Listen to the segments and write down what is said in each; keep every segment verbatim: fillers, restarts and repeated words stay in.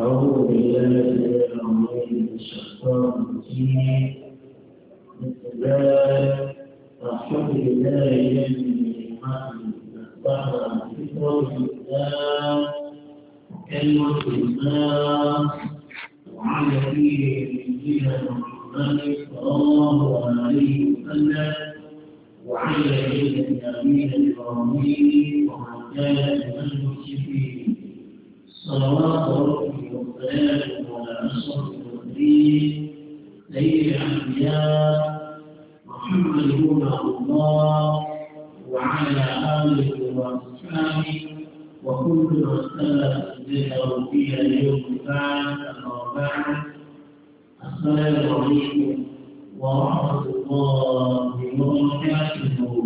أعوذ بالله من الشيطان الرجيم. بسم الله الحمد لله الذي أصبح فطرة الإسلام وكلمة الإسلام وعلى فيه نبينا محمد صلى الله عليه وسلم وعلى ملة أبينا إبراهيم ومن كان من المسلمين صلوات ربي وسلامه على أشرف المرسلين سيد الأنبياء محمد بن الله وعلى آله وأصحابه وكل من سلك ذكره فيها اليوم بعد أما بعد السلام عليكم ورحمة الله وبركاته.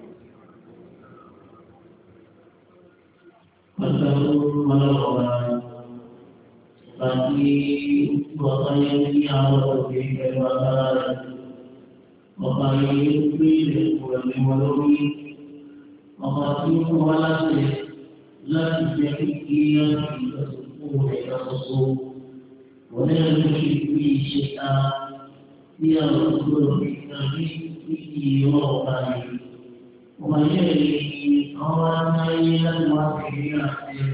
Assalamualaikum warahmatullahi wabarakatuh. Bagi bapak yang diawal di keluarga, bapak yang dipilih oleh melalui bapak yang melalui lagi jadi dia tidak sepuluh dan sepuluh, oleh melalui syaitan dia betul betul ini orang. Wajib orang yang wajib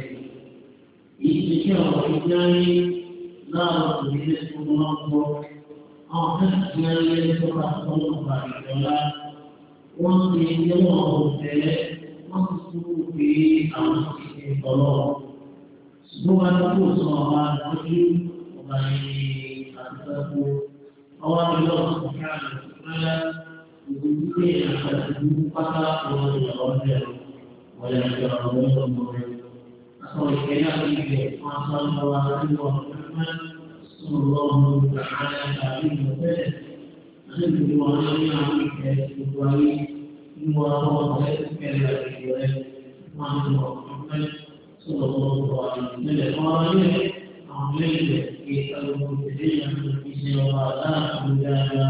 ini jauh dari lalu di semua orang yang sudah berubah adalah orang yang berbeza, masuk di alam ini kalau semua itu semua bagi orang itu orang yang berkata Kemudian ada pada orang yang wajah orang yang asal kena ini asal orang Muhammad Sallallahu Alaihi Wasallam. Ada dua orang yang diketuai dua orang yang diketuai Muhammad Sallallahu Alaihi Wasallam. Orang ini ambil kita menjadi yang bisa Allah menjaga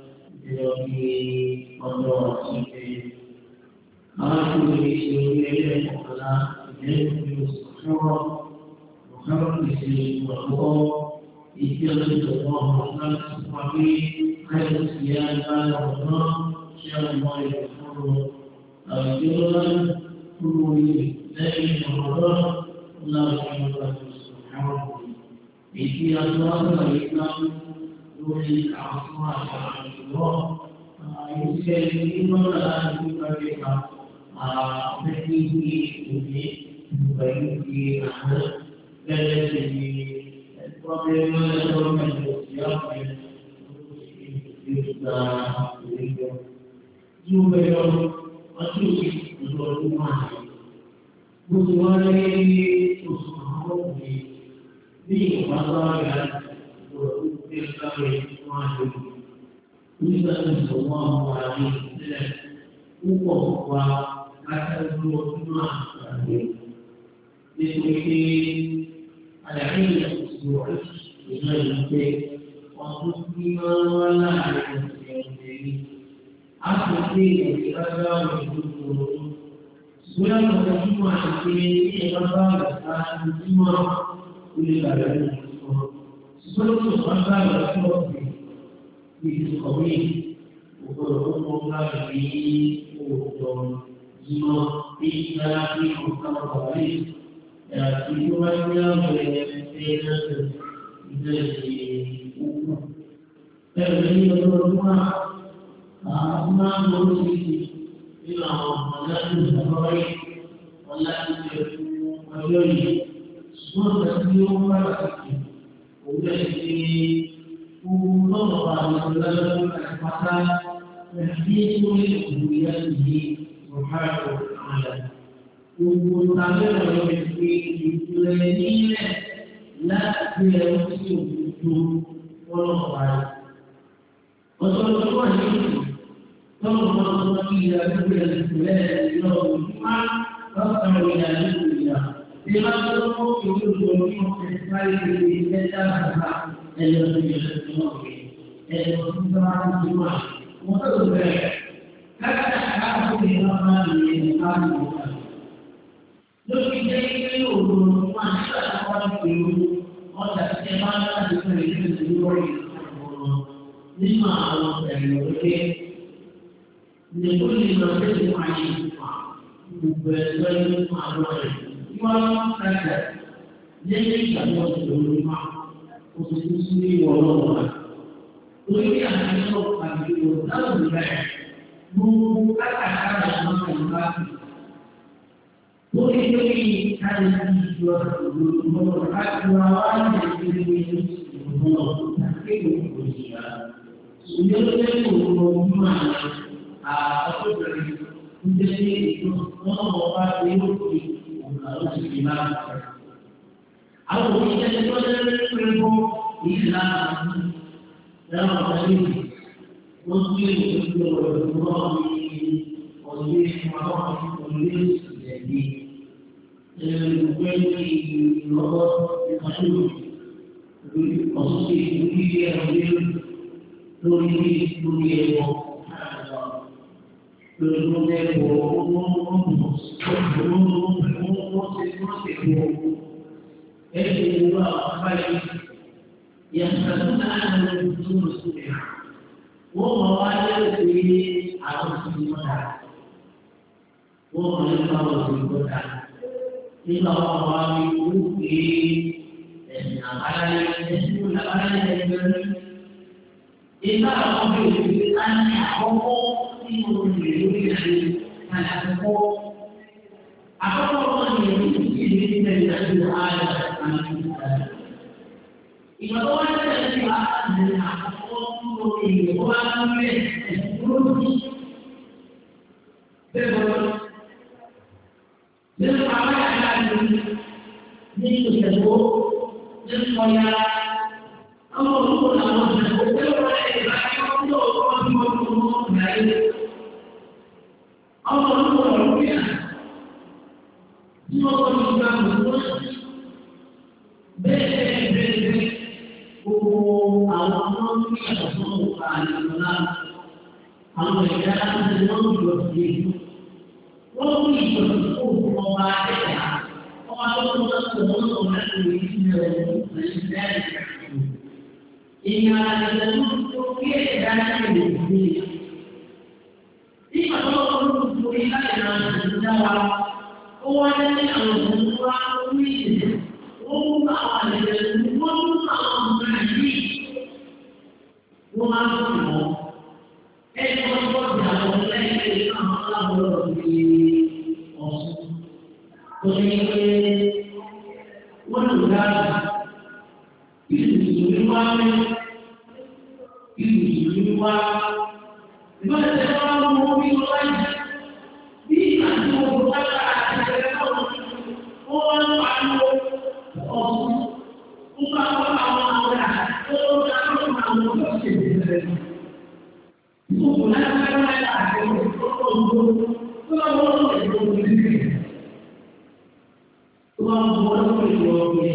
Jadi orang ini aku ini ini adalah ini Muhammad Muhammad ini bahwa itu adalah Muhammad sebagai ayat yang Allah Subhanahu wa taala jalan kuli dari Allah Allah Subhanahu itu adalah Islam Nulis asma Allah. Ini semua adalah kita beri ini beri anak dari problem orang siapa kita juga juga masih untuk rumah. Bukan ini usaha ini di pasar kita bermaju. Kita semua wajib dan upah akan berdoa. Jadi ada yang semua ini untuk dimana yang jadi. Apa sih kita harus berdoa? Semua semua ini adalah semua uliran. Sebelum sampai ke di kami untuk mengulang di untuk jiwa kita di utama kali ya tujuannya menjadi menjadi ukur dan ini berdua aman bersih ilah menjadi sebagai Allah itu menjadi semua semua Kemudian ini untuk melakukan kesempatan menjadi kemudian di Subhanahu wa taala. Untuk tanda menjadi ini la dia itu orang. Untuk semua ini kalau manusia tidak berjalan itu cuma kalau dia tidak Dengan semua itu semua sekali kita dapat elemen teknologi, elemen semua motor berbeda. Karena aku tidak di dalam lebih dari itu masalah orang itu ọjà tí ẹ bá ń láti fún ìlú ìlú lórí ìlú nínú àwọn ẹ̀rọ lókè nínú ìlú ọ̀sẹ̀ tó máa yí ìfà gbogbo ẹgbẹ́ nínú àwọn ẹ̀rọ tí wọ́n ń kájà lẹ́yìn ìgbàgbọ́ ìlú máa oṣù tó sí ìwọ̀ lọ́wọ́ rẹ̀. Lórí àtúnṣe àti ìwọ̀ láwùjọ rẹ̀ gbogbo kátàkárà ìwọ̀n ìlú bá ti. Lórí lórí káyọ̀ ìjọ ìgbòho láti wá wá ní ìdílé ìgbòho àti ìgbòho ìyá. Ìyẹn ló jẹ́ kó lọ mú àwọn àkọ́kọ́bẹ̀rẹ̀ ń jẹ́ sí ètò wọn mọ̀ bá ti yóò fi òun àwọn òṣèlú máa ń sọ̀rọ̀. Àwọn òṣìṣẹ́ tó lé pé bọ́ ìlànà ẹ̀rọ ọ̀sẹ̀ wọ́n gbé ìwé ọ̀rọ̀ náà ní ọ̀dẹ́ ìfọwọ́ ọ̀dẹ́ ìṣẹ̀lẹ̀ ẹ̀rọ ìwé ìrọ̀lọ́ ìkànnì lórí ọ̀sẹ̀ ìwé ẹ̀rọ lórí lórí ẹ̀rọ lórí lórí ẹ̀rọ ẹ̀sìn ìwà àbáyé yàtọ̀ àná ìdúró sókè wọ́n mọ̀ wá lẹ́sẹ̀ àwọn ìṣẹ̀lẹ̀ mọ́ta wọ́n mọ̀ nípa àwọn ìṣẹ̀lẹ̀ mọ́ta nígbà wọn wá ní owó pé ẹ̀sìn àbáyé ẹ̀sìn ìwà àbáyé ẹgbẹ̀rún nígbà àwọn bí òṣèlú láti àkọ́kọ́ nínú ìrìn lórí ẹ̀sìn láti àkọ́kọ́ àkọ́kọ́ wọn ni èyí ti ṣe ní ìgbà ìdájọ́ ààrẹ àti ìgbà ìgbà tó wá tẹ̀lé sí wa ní àkọ́kọ́ lórí ìwé wá lórí ẹ̀sìn lórí bẹ́ẹ̀ bọ́ nínú àwọn àyà ní ní ìṣẹ̀wó nínú ọ̀yà ọmọ òkú làwọn ìṣẹ̀wó tẹ́lẹ̀ wọ́n lè gbà kí wọ́n tó ọkọ̀ tí wọ́n tó mọ́ ọ̀gá yìí ọmọ òkú làwọn ìṣẹ̀wó tí wọ́n tó ní ìgbà gbogbo bẹ́ẹ̀ bẹ́ẹ̀ bẹ́ẹ̀ bẹ́ẹ̀ gbogbo àwọn ọmọ ní ìṣàkóso ọ̀gá àyàmọ́lá àwọn ìyá láti wọ́n ń lọ sí ìlú wọ́n mú ìjọsìn kó ọba ẹ̀yà ọba tó ń lọ sí ọ̀dọ́ ọ̀dọ́ láti rí ìṣẹ̀lẹ̀ ìṣẹ̀lẹ̀ ìṣẹ̀lẹ̀ ìyá ìṣẹ̀lẹ̀ tó kí ẹ̀dá ìṣẹ̀lẹ̀ ìṣẹ̀lẹ̀ nígbà tó ń lọ sí orí láti ra ìṣẹ̀lẹ̀ dára ó wá ní àwọn ìṣẹ̀lẹ̀ wá ní ìṣẹ̀lẹ̀ ó mú àwọn ìṣẹ̀lẹ̀ wọ́n mú àwọn ọmọ yìí wọ́n á sọ̀rọ̀ ẹni wọ́n gbọ́dọ̀ àwọn ẹlẹ́yìn àwọn aláwọ̀ ní ọ̀sùn tó ní pé wọ́n lò dáàbò ìlú ìlú wá mẹ́ ìlú ìlú wá ìbáṣẹ́ wá mú omi wáyé bí àti gbogbo kára àti ẹgbẹ́ náà wọ́n wá ń pariwo ọ̀sùn ó bá wọ́n àwọn àwọn àti tó ń dáná àwọn ọ̀sẹ̀ ìbẹ̀rẹ̀. Bukan kerana ada untuk kalau itu begini, kalau bukan begini,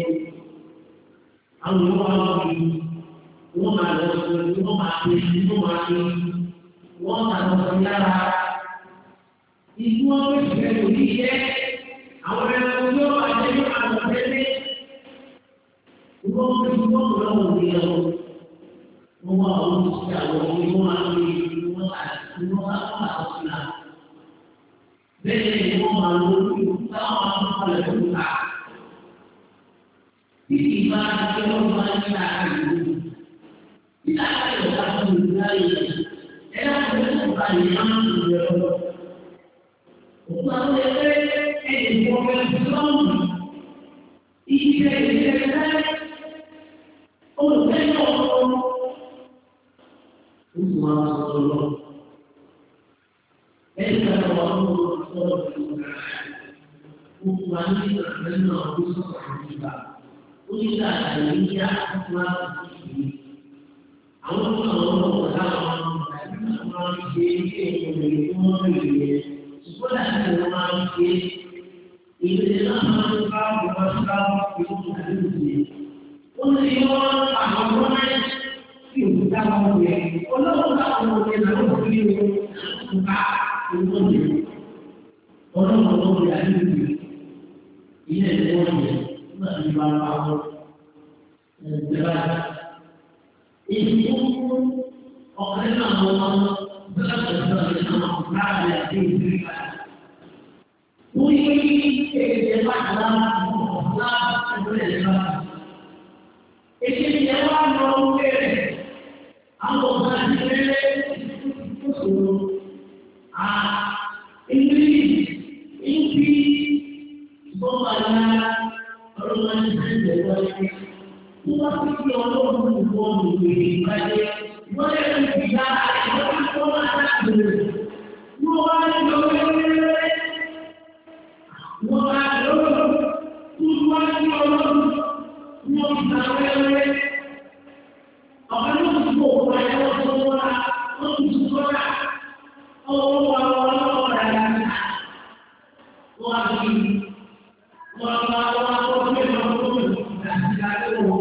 Allah ini, Allah ada semua mati, semua mati, Allah ada segala. Itu apa yang dia? Awak yang punya ada yang ada sendiri. Allah semua orang dia. Semua orang siapa, semua ini. Semua apa asal? Beri semua malu kita orang pada kita. Di mana kita orang kita ini? Kita ada satu budaya. Era bukan yang berbeda. Bukan mereka yang bukan Islam. Ini kita oh tengok. Semua Allah. Ẹ̀ka ọ̀rọ̀ ọ̀rọ̀ gbogbo àwọn ìgbàgbọ́ náà ló sọ̀rọ̀ nípa onígbà àìyíyá wá sí àwọn ọmọ ọmọ táwọn máa ń ṣe ilé ìwé tí wọ́n lè yẹ ṣùgbọ́n láti wọ́n máa ń ṣe ìrèlè náà máa ń bá wọn bá ìwọ̀n àdúgbò ó ní wọ́n àwọn ọmọ náà tí òkúta wọn yẹ ọlọ́run táwọn ọmọ yẹn náà ló fi wọn bá. Orang orang yang ada di ini orang yang tidak dibawa jelas. Itu orang yang mau benar-benar sama berada di diri. Mungkin kita dalam dalam berjalan. Ini dia orang yang anggota diri itu ah ini ini bukannya orang yang berbuat Tuhan itu orang berbuat begini saja. Mereka tidak ada orang yang berbuat. Tuhan itu Tuhan Tuhan itu orang yang berbuat. Apa yang disebut oleh orang semua, orang semua, orang-orang orang Tuhan ini, orang-orang orang yang dan tidak tahu.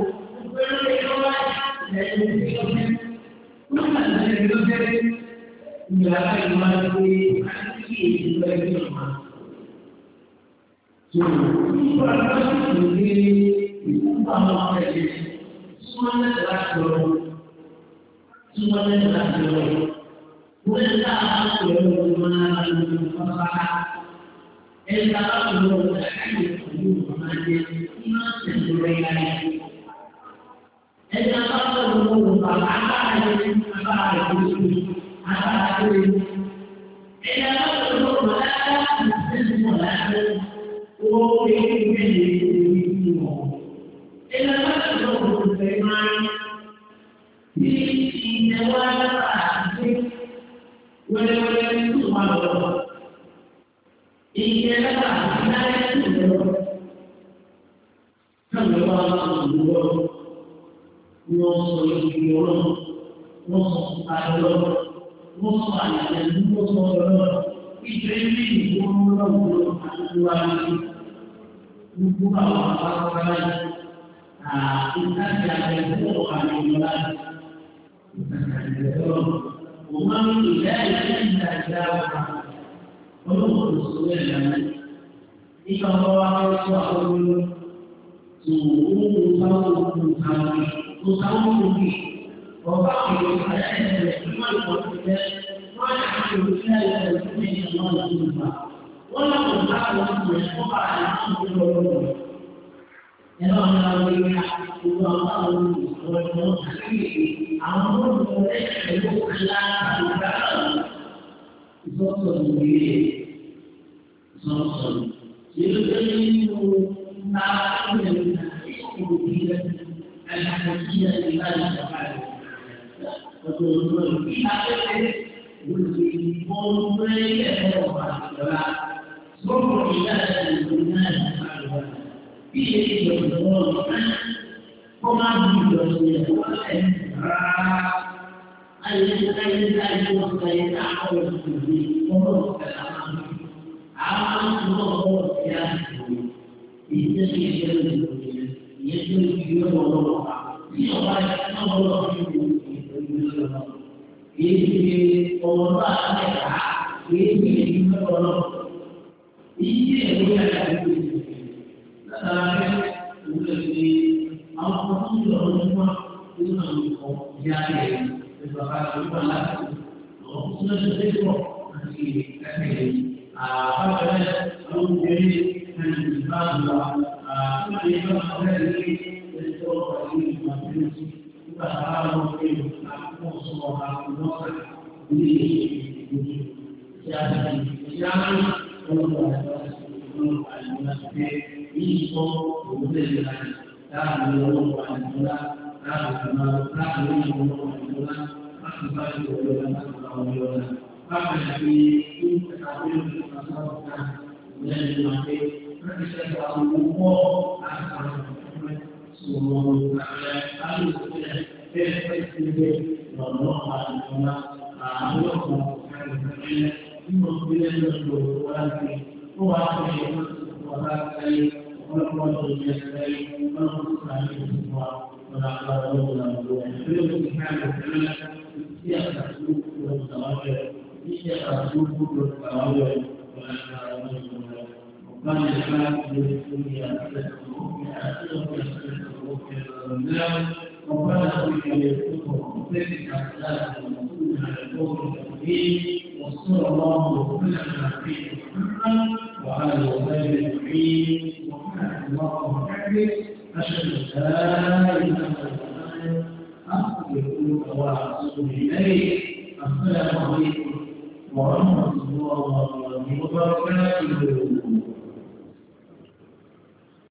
ربنا آتنا في الدنيا حسنة وفي الآخرة حسنة وقنا عذاب النار ربنا اغفر لنا وثبت أقدامنا وانصرنا على القوم الكافرين وصلى الله وسلم على سيدنا محمد وعلى آله وصحبه أجمعين سبحانك اللهم وبحمدك أشهد أن لا إله إلا أنت أستغفرك وأتوب إليك السلام عليكم ورحمة الله وبركاته.